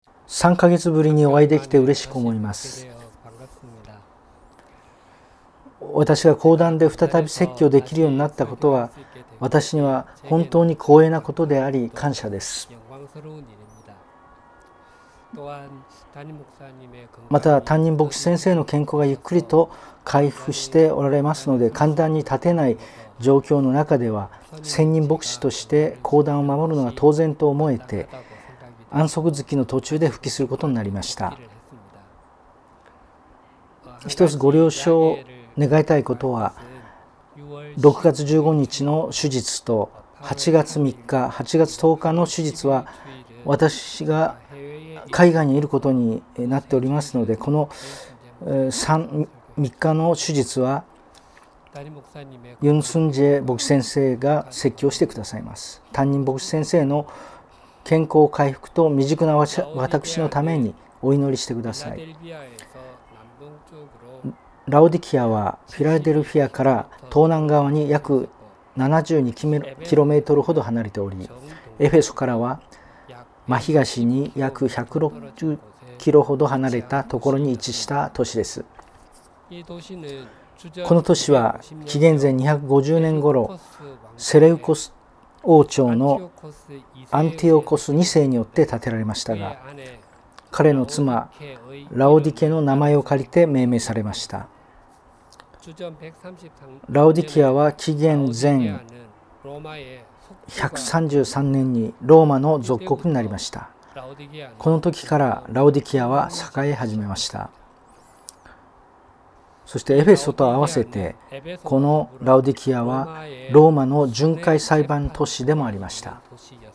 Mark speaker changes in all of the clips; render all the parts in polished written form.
Speaker 1: 3ヶ月ぶりにお会いできて嬉しく思います。私が講談で再び説教できるようになったことは、私には本当に光栄なことであり感謝です。また担任牧師先生の健康がゆっくりと回復しておられますので、簡単に立てない状況の中では専任牧師として講談を守るのが当然と思えて、安息月の途中で復帰することになりました。一つご了承を願いたいことは、6月15日の手術と8月3日、8月10日の手術は私が海外にいることになっておりますので、この3日の手術はユン・スンジェ牧師先生が説教してくださいます。担任牧師先生の健康回復と未熟な私のためにお祈りしてください。ラオディキアはフィラデルフィアから東南側に約72kmほど離れており、エフェソからは真東に約160キロほど離れたところに位置した都市です。この都市は紀元前250年頃、セレウコス王朝のアンティオコス2世によって建てられましたが、彼の妻ラオディケの名前を借りて命名されました。ラオディキアは紀元前133年にローマの属国になりました。この時からラオディキアは栄え始めました。そしてエフェソと合わせて、このラオディキアはローマの巡回裁判都市でもありました。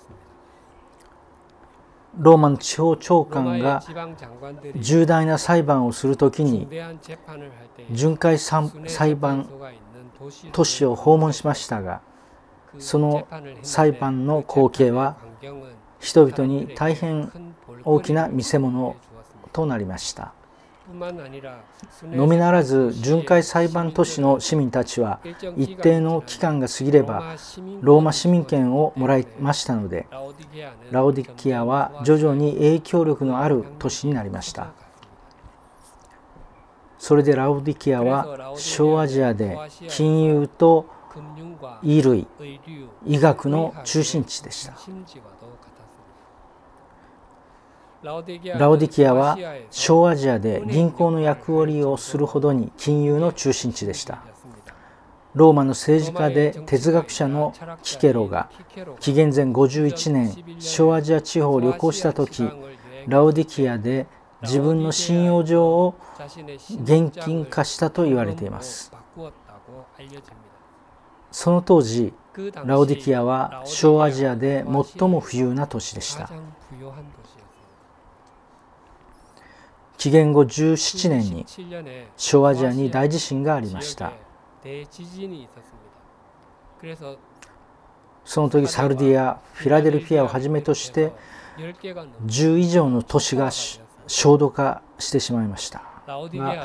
Speaker 1: ローマの地方長官が重大な裁判をするときに巡回裁判都市を訪問しましたが、その裁判の光景は人々に大変大きな見せ物となりました。のみならず巡回裁判都市の市民たちは一定の期間が過ぎればローマ市民権をもらいましたので、ラオディキアは徐々に影響力のある都市になりました。それでラオディキアは小アジアで金融と衣類、医学の中心地でした。ラオディキアは小アジアで銀行の役割をするほどに金融の中心地でした。ローマの政治家で哲学者のキケロが紀元前51年小アジア地方を旅行した時、ラオディキアで自分の信用状を現金化したと言われています。その当時ラオディキアは小アジアで最も富裕な都市でした。紀元後17年に小アジアに大地震がありました。その時サルディア、フィラデルフィアをはじめとして10以上の都市が焦土化してしまいましたが、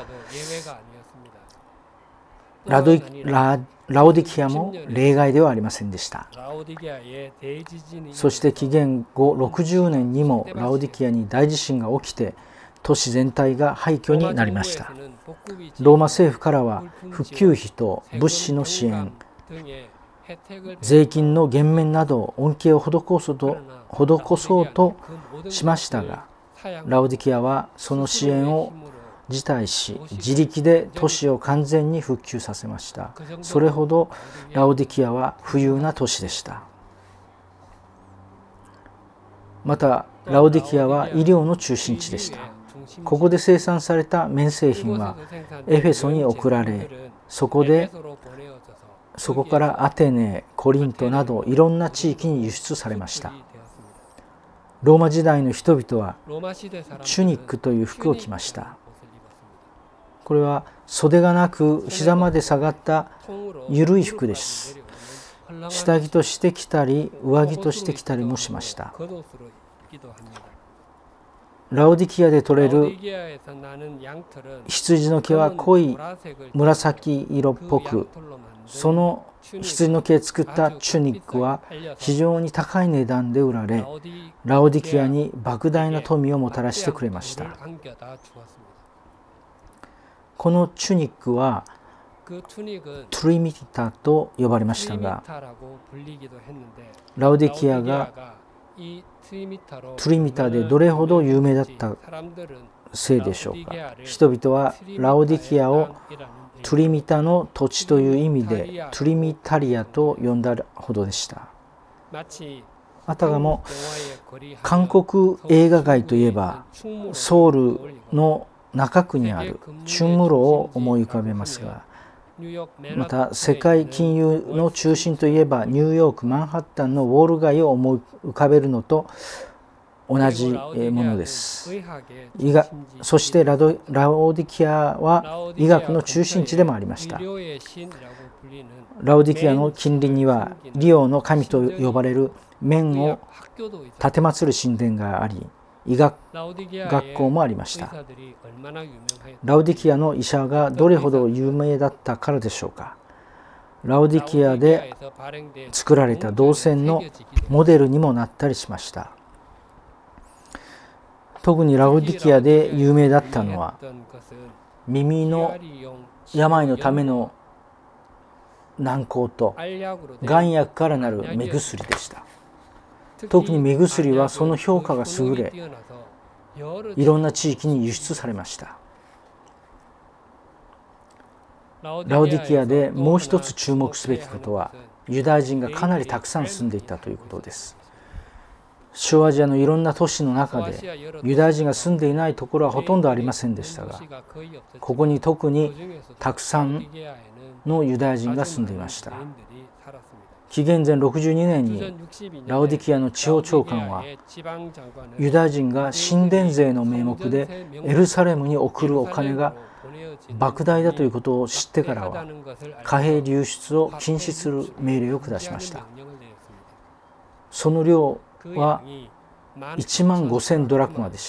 Speaker 1: ラオディキアも例外ではありませんでした。そして紀元後60年にもラオディキアに大地震が起きて都市全体が廃墟になりました。ローマ政府からは復旧費と物資の支援、税金の減免など恩恵を施そうとしましたが、ラオディキアはその支援を辞退し、自力で都市を完全に復旧させました。それほどラオディキアは富裕な都市でした。またラオディキアは医療の中心地でした。ここで生産された綿製品はエフェソに送られ、そこからアテネ、コリントなどいろんな地域に輸出されました。ローマ時代の人々はチュニックという服を着ました。これは袖がなく膝まで下がった緩い服です。下着として着たり上着として着たりもしました。ラオディキアで取れる羊の毛は濃い紫色っぽく、 その羊の毛で作ったチュニックは非常に高い値段で売られ、ラオディキアに莫大な富をもたらしてくれました。このチュニックはトリミタと呼ばれましたが、ラオディキアがトリミタでどれほど有名だったせいでしょうか。人々はラオディキアをトリミタの土地という意味でトリミタリアと呼んだほどでした。あたかも韓国映画界といえばソウルの中区にあるチュンムロを思い浮かべますが、また世界金融の中心といえばニューヨークマンハッタンのウォール街を思い浮かべるのと同じものです。そしてラオディキアは医学の中心地でもありました。ラオディキアの近隣にはリオの神と呼ばれる面を奉る神殿があり、医学学校もありました。ラオディキアの医者がどれほど有名だったからでしょうか。ラオディキアで作られた銅線のモデルにもなったりしました。特にラオディキアで有名だったのは耳の病のための軟膏と丸薬からなる目薬でした。特に目薬はその評価が優れ、いろんな地域に輸出されました。ラオディキアでもう一つ注目すべきことは、ユダヤ人がかなりたくさん住んでいたということです。小アジアのいろんな都市の中でユダヤ人が住んでいないところはほとんどありませんでしたが、ここに特にたくさんのユダヤ人が住んでいました。紀元前62年にラオディキアの地方長官は、ユダヤ人が神殿税の名目でエルサレムに送るお金が莫大だということを知ってからは、貨幣流出を禁止する命令を下しました。その量は15,000ドラクマでした。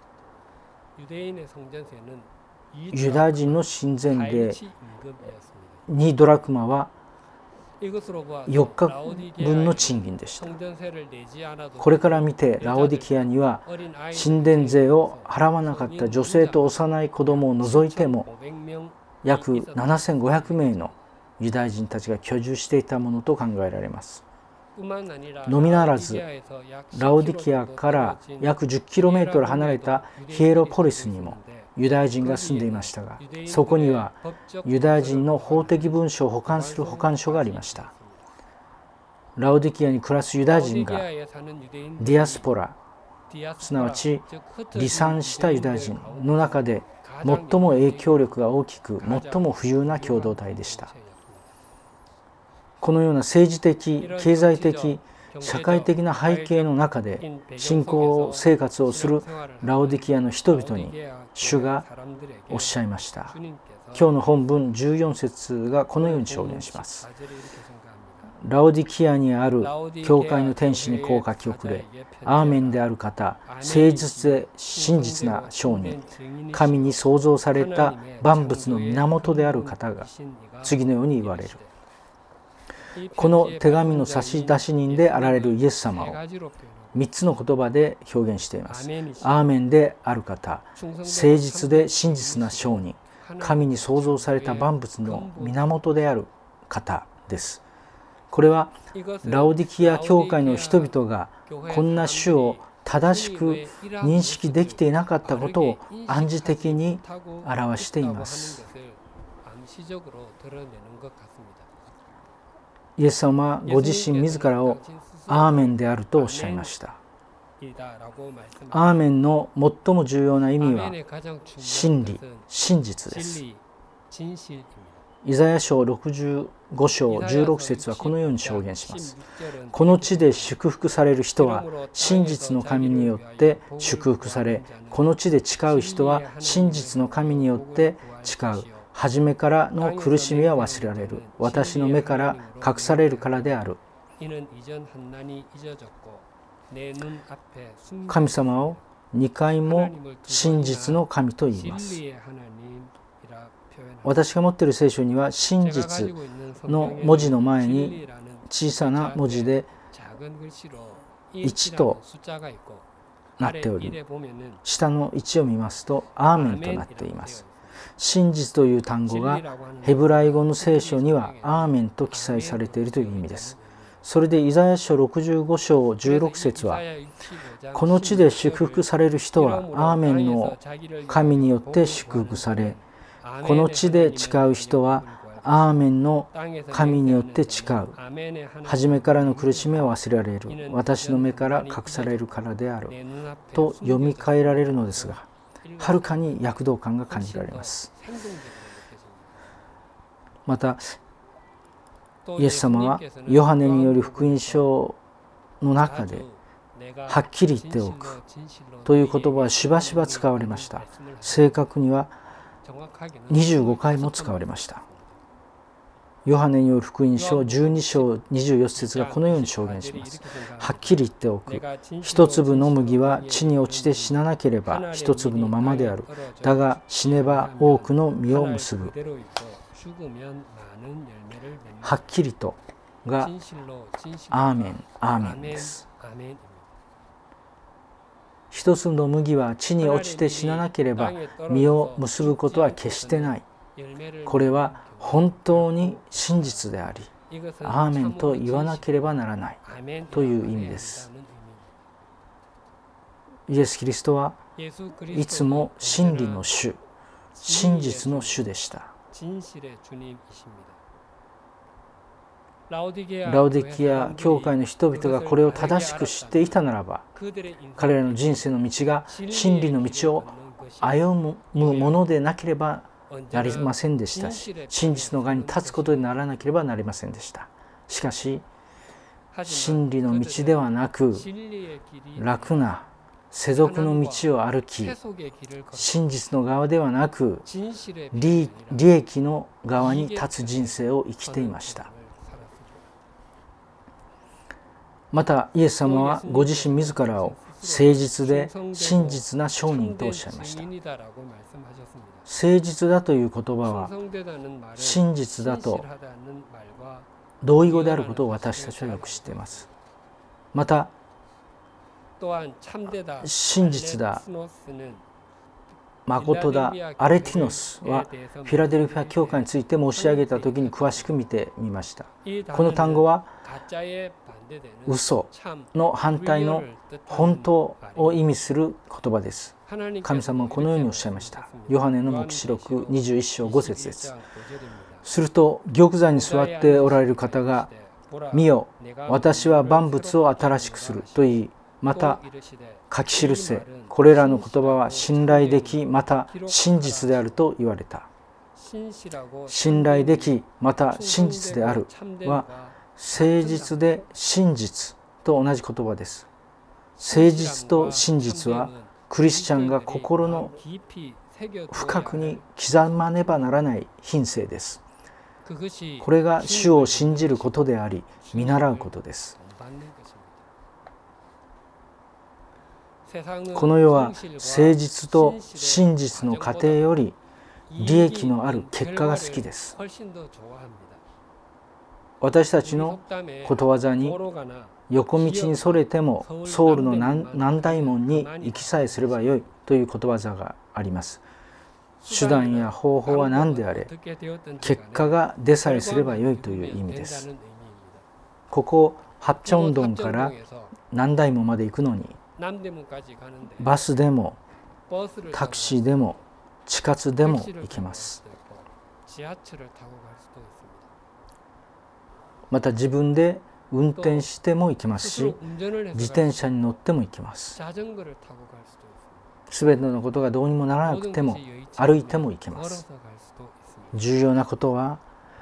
Speaker 1: ユダヤ人の神前で2ドラクマは4日分の賃金でした。これから見てラオディキアには神殿税を払わなかった女性と幼い子供を除いても約7,500名のユダヤ人たちが居住していたものと考えられます。のみならずラオディキアから約 10km 離れたヒエロポリスにもユダヤ人が住んでいましたが、そこにはユダヤ人の法的文書を保管する保管所がありました。ラオディキアに暮らすユダヤ人がディアスポラ、すなわち離散したユダヤ人の中で最も影響力が大きく最も富裕な共同体でした。このような政治的、経済的、社会的な背景の中で信仰生活をするラオディキアの人々に主がおっしゃいました。今日の本文14節がこのように証言します。ラオディキアにある教会の天使にこう書き送れ、アーメンである方、誠実で真実な証人、神に創造された万物の源である方が次のように言われる。この手紙の差出人であられるイエス様を3つの言葉で表現しています。アーメンである方、誠実で真実な証人、神に創造された万物の源である方です。これはラオディキア教会の人々がこんな主を正しく認識できていなかったことを暗示的に表しています。イエス様はご自身自らをアーメンであるとおっしゃいました。アーメンの最も重要な意味は真理、真実です。イザヤ書65章16節はこのように証言します。この地で祝福される人は真実の神によって祝福され、この地で誓う人は真実の神によって誓う。初めからの苦しみは忘れられる。私の目から隠されるからである。神様を2回も真実の神と言います。 私が持っている聖書には真実の文字の前に小さな文字で1となっており、下の1を見ますとアーメンとなっています。真実という単語がヘブライ語の聖書にはアーメンと記載されているという意味です。それでイザヤ書65章16節は、この地で祝福される人はアーメンの神によって祝福され、この地で誓う人はアーメンの神によって誓う。初めからの苦しみは忘れられる。私の目から隠されるからである。と読み替えられるのですが、はるかに躍動感が感じられます。また、イエス様はヨハネによる福音書の中ではっきり言っておくという言葉はしばしば使われました。正確には25回も使われました。ヨハネによる福音書12章24節がこのように証言します。はっきり言っておく。一粒の麦は地に落ちて死ななければ一粒のままである。だが死ねば多くの実を結ぶ。はっきりとがアーメン、アーメンです。一つの麦は地に落ちて死ななければ実を結ぶことは決してない。これは本当に真実であり、アーメンと言わなければならないという意味です。イエス・キリストはいつも真理の主、真実の主でした。ラオディキア教会の人々がこれを正しく知っていたならば、彼らの人生の道が真理の道を歩むものでなければなりませんでしたし、真実の側に立つことにならなければなりませんでした。しかし、真理の道ではなく、楽な世俗の道を歩き、真実の側ではなく、利益の側に立つ人生を生きていました。また、イエス様はご自身自らを誠実で真実な証人とおっしゃいました。誠実だという言葉は真実だと同義語であることを私たちはよく知っています。また、真実だ、誠だ、アレティノスはフィラデルフィア教会について申し上げたときに詳しく見てみました。この単語は嘘の反対の本当を意味する言葉です。神様はこのようにおっしゃいました。ヨハネの黙示録21章5節です。すると玉座に座っておられる方が、見よ、私は万物を新しくすると言い、また書き記せ、これらの言葉は信頼できまた真実であると言われた。信頼できまた真実であるは誠実で真実と同じ言葉です。誠実と真実はクリスチャンが心の深くに刻まねばならない品性です。これが主を信じることであり、見習うことです。この世は誠実と真実の過程より利益のある結果が好きです。私たちのことわざに、横道にそれてもソウルの南大門に行きさえすればよいということわざがあります。手段や方法は何であれ、結果が出さえすればよいという意味です。ここハプチョンドンから南大門まで行くのに、バスでもタクシーでも地下鉄でも行けます。また自分で運転しても行けますし、自転車に乗っても行けます。すべてのことがどうにもならなくても歩いても行けます。重要なことは、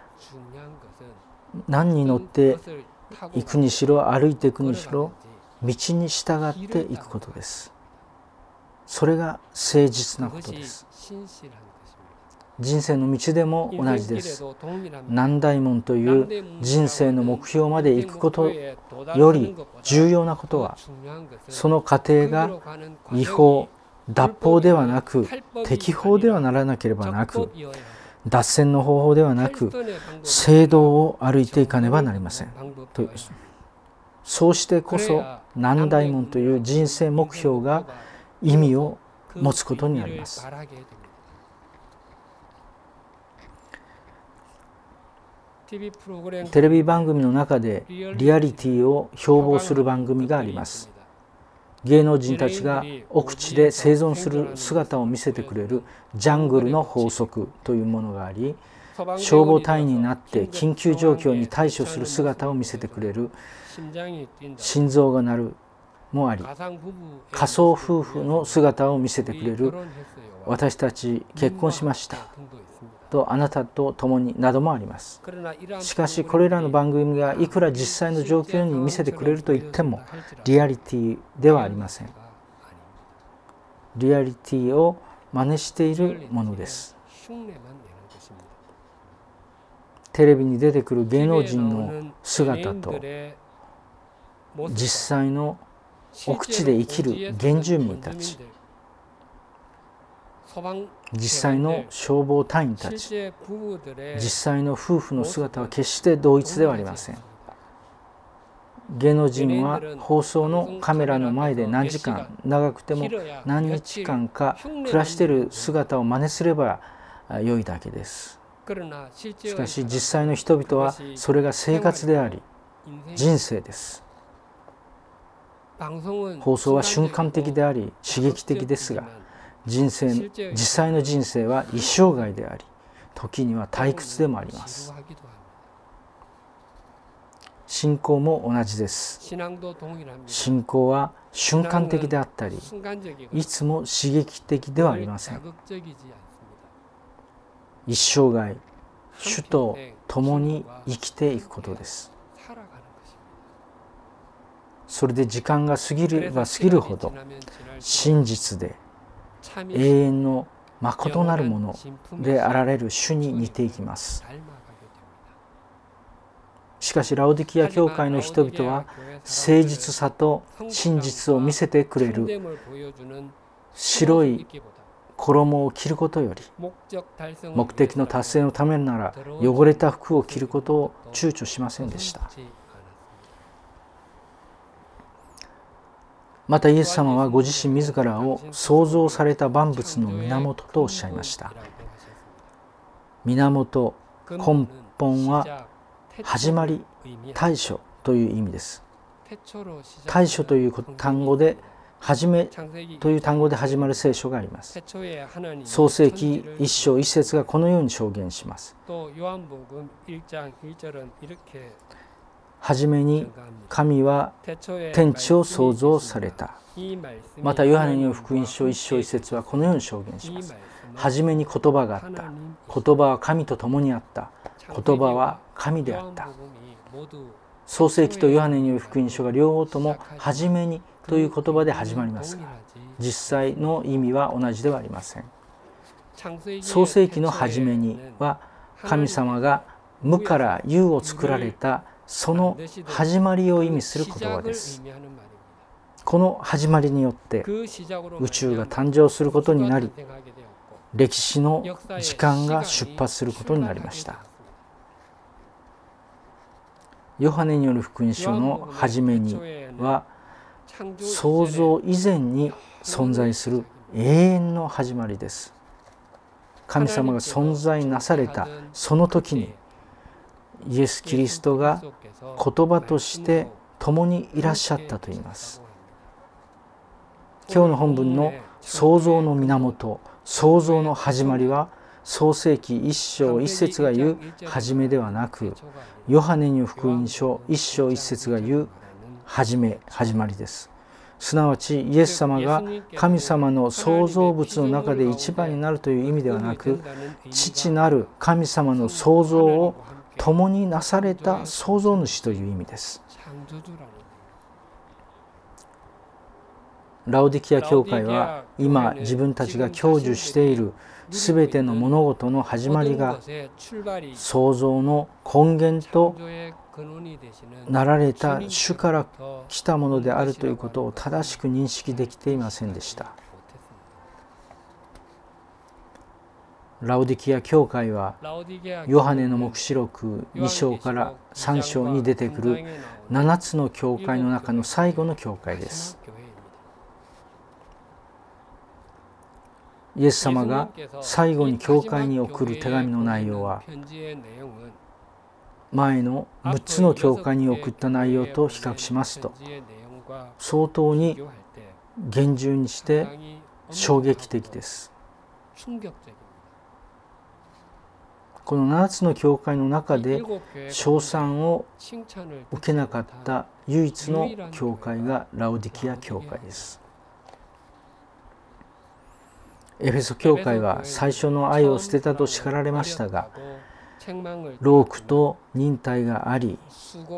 Speaker 1: 何に乗って行くにしろ歩いていくにしろ道に従っていくことです。それが誠実なことです。人生の道でも同じです。南大門という人生の目標まで行くことより重要なことは、その過程が違法、脱法ではなく適法ではならなければなく、 脱線の方法ではなく聖堂を歩いていかねばなりません。そうしてこそ南大門という人生目標が意味を持つことになります。テレビ番組の中でリアリティを標榜する番組があります。芸能人たちが奥地で生存する姿を見せてくれるジャングルの法則というものがあり、消防隊員になって緊急状況に対処する姿を見せてくれる心臓が鳴るもあり、仮想夫婦の姿を見せてくれる私たち結婚しましたとあなたと共になどもあります。しかしこれらの番組がいくら実際の状況に見せてくれると言ってもリアリティではありません。リアリティを真似しているものです。テレビに出てくる芸能人の姿と実際の奥地で生きる原住民たち、実際の消防隊員たち、実際の夫婦の姿は決して同一ではありません。芸能人は放送のカメラの前で何時間、長くても何日間か暮らしている姿を真似すれば良いだけです。しかし実際の人々はそれが生活であり人生です。放送は瞬間的であり刺激的ですが、実際の人生は一生涯であり時には退屈でもあります。信仰も同じです。信仰は瞬間的であったりいつも刺激的ではありません。一生涯主と共に生きていくことです。それで時間が過ぎれば過ぎるほど真実で永遠の誠なるものであられる主に似ていきます。しかしラオディキア教会の人々は誠実さと真実を見せてくれる白い衣を着ることより目的の達成のためなら汚れた服を着ることを躊躇しませんでした。またイエス様はご自身自らを創造された万物の源とおっしゃいました。源、根本は始まり、対処という意味です。対処という単語で始めという単語で始まる聖書があります。創世記1章1節がこのように証言します。はじめに神は天地を創造された。またヨハネによる福音書1章1節はこのように証言します。はじめに言葉があった。言葉は神と共にあった。言葉は神であった。創世記とヨハネによる福音書が両方ともはじめにという言葉で始まりますが、実際の意味は同じではありません。創世記のはじめには神様が無から有を作られたその始まりを意味する言葉です。この始まりによって宇宙が誕生することになり、歴史の時間が出発することになりました。ヨハネによる福音書のはじめには創造以前に存在する永遠の始まりです。神様が存在なされたその時にイエス・キリストが言葉として共にいらっしゃったと言います。今日の本文の創造の源、創造の始まりは創世記1章1節が言う始めではなく、ヨハネによる福音書1章1節が言う始まりです。すなわちイエス様が神様の創造物の中で一番になるという意味ではなく、父なる神様の創造を共になされた創造主という意味です。ラオディキア教会は今自分たちが享受しているすべての物事の始まりが創造の根源となられた主から来たものであるということを正しく認識できていませんでした。 ラオディキア教会はヨハネの黙示録2章から3章に出てくる7つの教会の中の最後の教会です。イエス様が最後に教会に送る手紙の内容は前の6つの教会に送った内容と比較しますと相当に厳重にして衝撃的です。この7つの教会の中で称賛を受けなかった唯一の教会がラオディキア教会です。エフェソ教会は最初の愛を捨てたと叱られましたが、労苦と忍耐があり、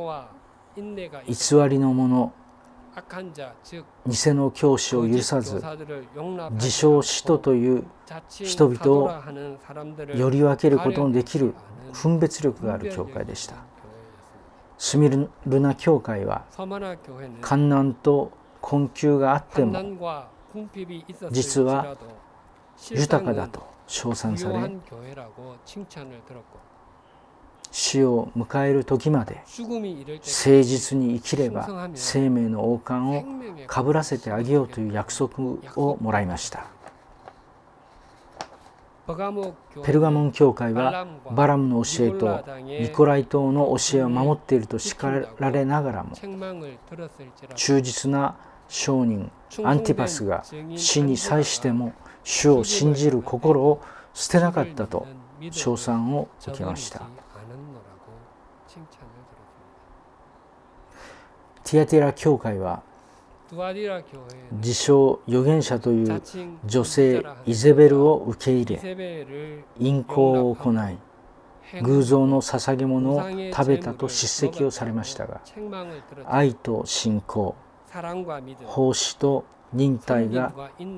Speaker 1: 偽りのもの、偽の教師を許さず、自称使徒という人々をより分けることのできる分別力がある教会でした。スミルナ教会は患難と困窮があっても実は豊かだと称賛され、死を迎える時まで誠実に生きれば生命の王冠をかぶらせてあげようという約束をもらいました。ペルガモン教会はバラムの教えとニコライ党の教えを守っていると叱られながらも、忠実な商人アンティパスが死に際しても主を信じる心を捨てなかったと称賛を受けました。ティアティラ教会は自称預言者という女性イゼベルを受け入れ、淫行を行い、偶像の捧げ物を食べたと叱責をされましたが、愛と信仰、奉仕と忍耐が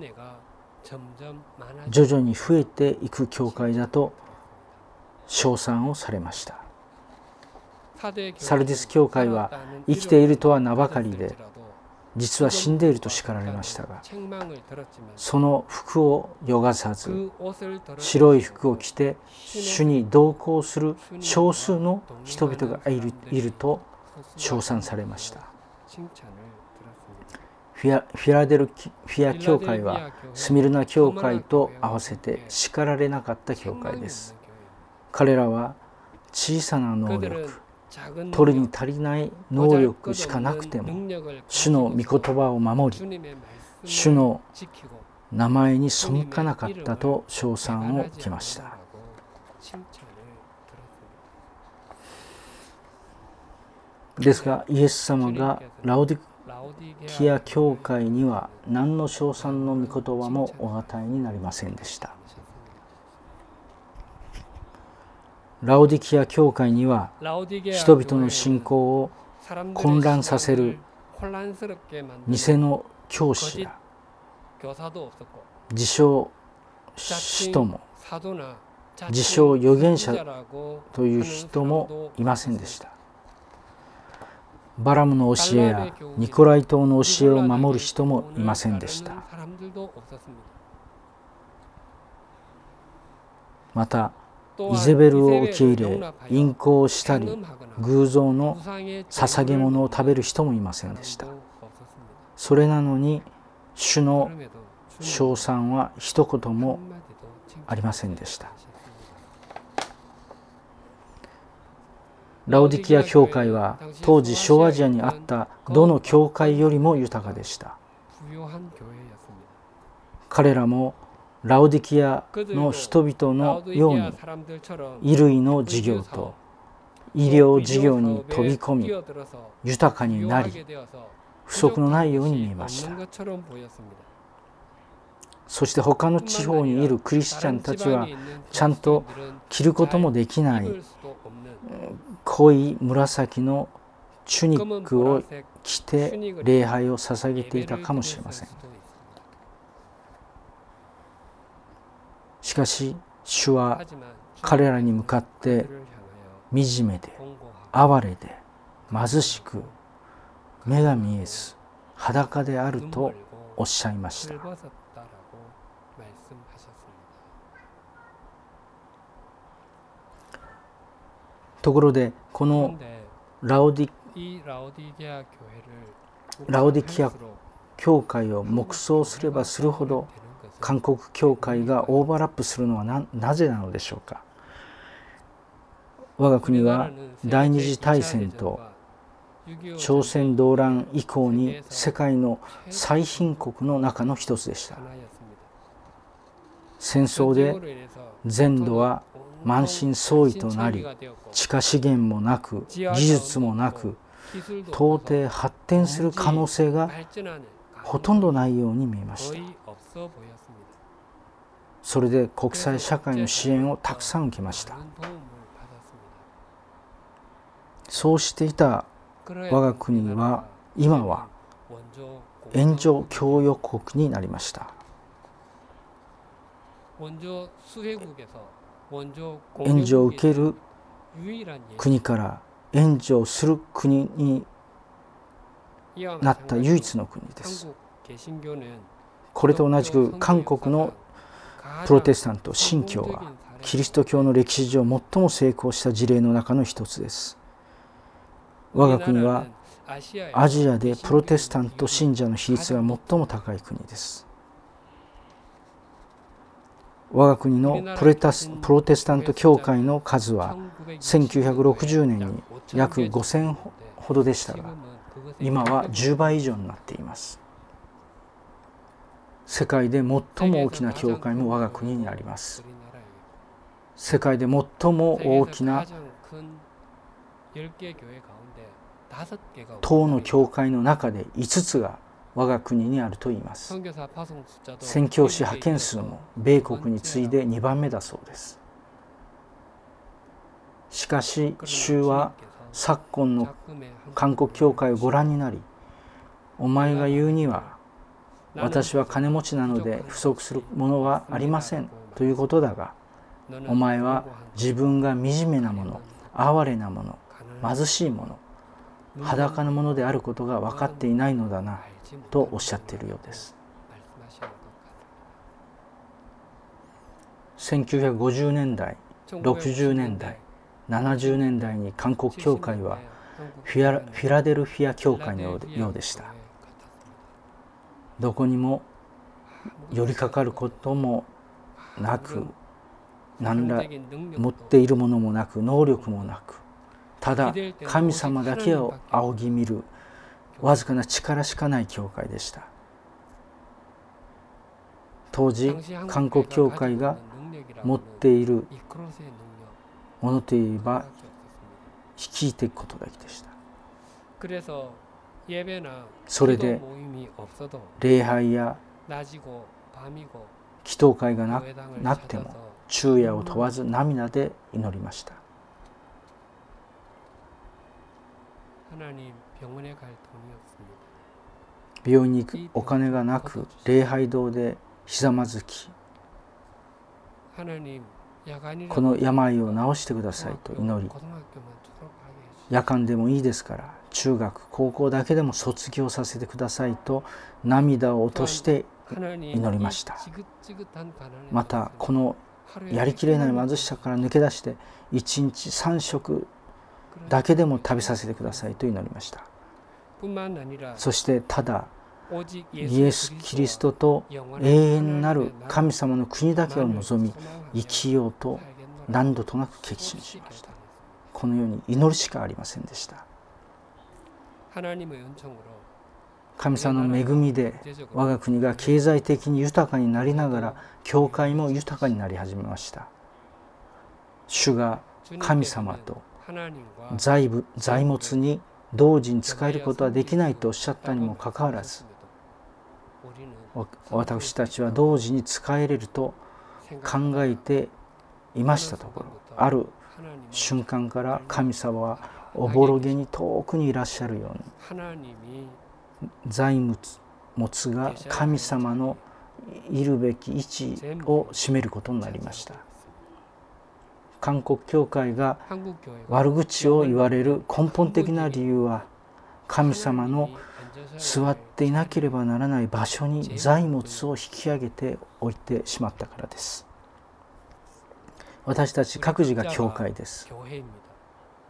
Speaker 1: 徐々に増えていく教会だと称賛をされました。サルディス教会は生きているとは名ばかりで、実は死んでいると叱られましたが、その服を汚さず白い服を着て主に同行する少数の人々がいると称賛されました。フィラデルフィア教会はスミルナ教会と合わせて叱られなかった教会です。彼らは小さな能力、取るに足りない能力しかなくても主の御言葉を守り、主の名前に背かなかったと称賛を受けました。ですがイエス様がラオディキア教会には何の称賛の御言葉もお与えになりませんでした。ラオディキア教会には人々の信仰を混乱させる偽の教師や自称使徒も自称預言者という人もいませんでした。バラムの教えやニコライ党の教えを守る人もいませんでした。またイゼベルを受け入れ淫行をしたり偶像の捧げ物を食べる人もいませんでした。それなのに主の称賛は一言もありませんでした。ラオディキア教会は当時小アジアにあったどの教会よりも豊かでした。彼らもラオディキアの人々のように衣類の事業と医療事業に飛び込み豊かになり不足のないように見えました。そして他の地方にいるクリスチャンたちはちゃんと着ることもできない濃い紫のチュニックを着て礼拝を捧げていたかもしれません。しかし主は彼らに向かって惨めで哀れで貧しく目が見えず裸であるとおっしゃいました。 ところでこのラオディキア教会を黙想すればするほど韓国教会がオーバーラップするのは なぜなのでしょうか。我が国は第二次大戦と朝鮮動乱以降に世界の最貧国の中の一つでした。戦争で全土は満身創痍となり、地下資源もなく技術もなく、到底発展する可能性がほとんどないように見えました。それで国際社会の支援をたくさん受けました。そうしていた我が国は今は援助供与国になりました。援助を受ける国から援助をする国になった唯一の国です。これと同じく韓国のプロテスタント新教はキリスト教の歴史上最も成功した事例の中の一つです。我が国はアジアでプロテスタント信者の比率が最も高い国です。我が国のプロテスタント教会の数は1960年に約5000ほどでしたが、今は10倍以上になっています。世界で最も大きな教会も我が国にあります。世界で最も大きな10の教会の中で5つが我が国にあるといいます。宣教師派遣数も米国に次いで2番目だそうです。しかし主は昨今の韓国教会をご覧になり、お前が言うには私は金持ちなので不足するものはありませんということだが、お前は自分が惨めなもの、哀れなもの、貧しいもの、裸のものであることが分かっていないのだなとおっしゃっているようです。1950年代、60年代、70年代に韓国教会はフィラデルフィア教会のようでした。どこにも寄りかかることもなく、何ら持っているものもなく、能力もなく、ただ神様だけを仰ぎ見るわずかな力しかない教会でした。当時韓国教会が持っているものといえば率いていくことだけでした。それで礼拝や祈祷会がなくても昼夜を問わず涙で祈りました。病院に行くお金がなく、礼拝堂でひざまずき、この病を治してくださいと祈り、夜間でもいいですから中学高校だけでも卒業させてくださいと涙を落として祈りました。またこのやりきれない貧しさから抜け出して1日3食だけでも食べさせてくださいと祈りました。そしてただイエス・キリストと永遠なる神様の国だけを望み生きようと何度となく決心しました。このように祈るしかありませんでした。神様の恵みで我が国が経済的に豊かになりながら教会も豊かになり始めました。主が神様と財物に同時に使えることはできないとおっしゃったにもかかわらず、私たちは同時に使えれると考えていましたところ、ある瞬間から神様はおぼろげに遠くにいらっしゃるように、財物が神様のいるべき位置を占めることになりました。韓国教会が悪口を言われる根本的な理由は、神様の座っていなければならない場所に財物を引き上げておいてしまったからです。私たち各自が教会です。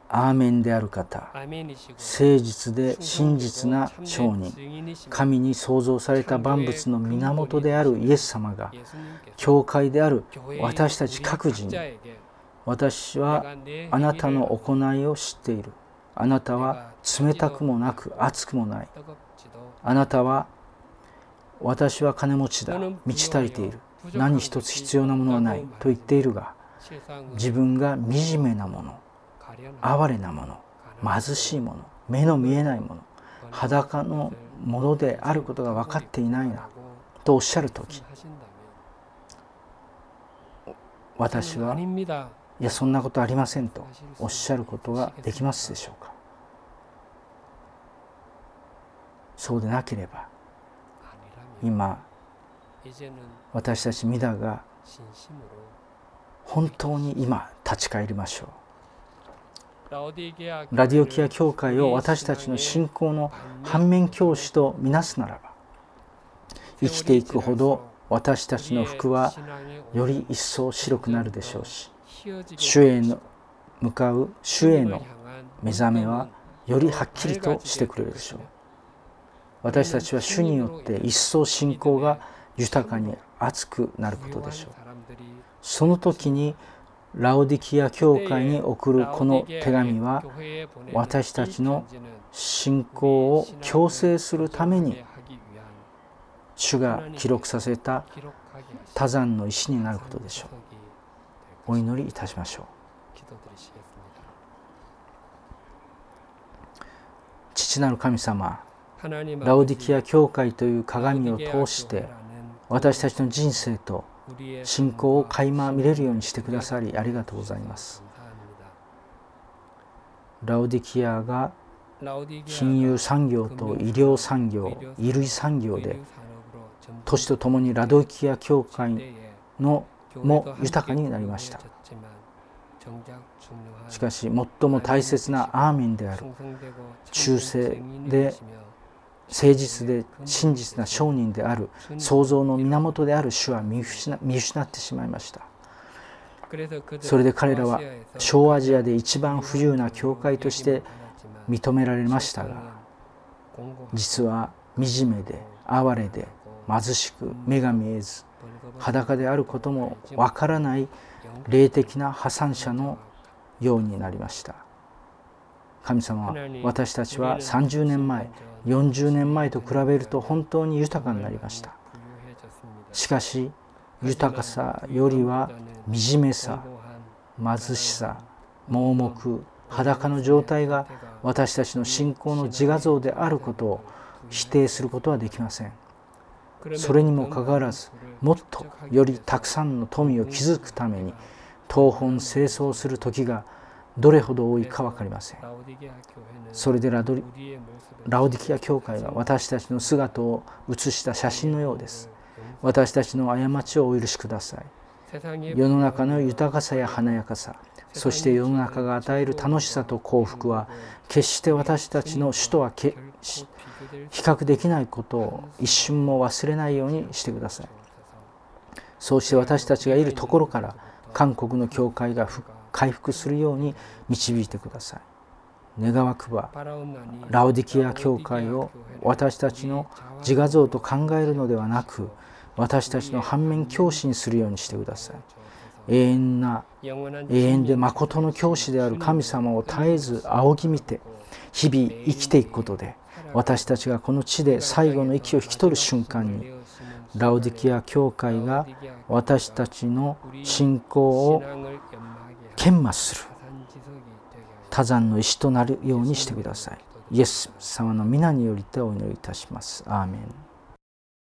Speaker 1: アーメンである方、誠実で真実な証人、神に創造された万物の源であるイエス様が、教会である私たち各人に、私はあなたの行いを知っている。あなたは冷たくもなく熱くもない。あなたは、私は金持ちだ、満ち足りている、何一つ必要なものはないと言っているが、自分が惨めなもの、哀れなもの、貧しいもの、目の見えないもの、裸のものであることが分かっていないなとおっしゃるとき、私はいやそんなことありませんとおっしゃることができますでしょうか。そうでなければ、今私たち皆が本当に今立ち返りましょう。ラディオキア教会を私たちの信仰の反面教師とみなすならば、生きていくほど私たちの服はより一層白くなるでしょうし、主への向かう主への目覚めはよりはっきりとしてくれるでしょう。私たちは主によって一層信仰が豊かに熱くなることでしょう。その時にラオディキア教会に送るこの手紙は、私たちの信仰を強制するために主が記録させた多山の石になることでしょう。お祈りいたしましょう。父なる神様、ラオディキア教会という鏡を通して私たちの人生と信仰を垣間見れるようにしてくださりありがとうございます。ラオディキアが金融産業と医療産業、衣類産業で都市とともにラドイキア教会のも豊かになりました。しかし最も大切なアーメンである忠誠で誠実で真実な証人である創造の源である主は見失ってしまいました。それで彼らは小アジアで一番不自由な教会として認められましたが、実は惨めで哀れで貧しく目が見えず裸であることもわからない霊的な破産者のようになりました。神様、私たちは30年前、40年前と比べると本当に豊かになりました。しかし豊かさよりは惨めさ、貧しさ、盲目、裸の状態が私たちの信仰の自画像であることを否定することはできません。それにもかかわらず、もっとよりたくさんの富を築くために東奔西走する時がどれほど多いか分かりません。それでラオディキア教会は私たちの姿を写した写真のようです。私たちの過ちをお許しください。世の中の豊かさや華やかさ、そして世の中が与える楽しさと幸福は決して私たちの主とは比較できないことを一瞬も忘れないようにしてください。そうして私たちがいるところから韓国の教会が回復するように導いてください。願わくばラオディキア教会を私たちの自画像と考えるのではなく、私たちの反面教師にするようにしてください。永遠で誠の教師である神様を絶えず仰ぎ見て日々生きていくことで、私たちがこの地で最後の息を引き取る瞬間にラオディキア教会が私たちの信仰を研磨する多山の石となるようにしてください。イエス様の皆によりてお祈りいたします。アーメン。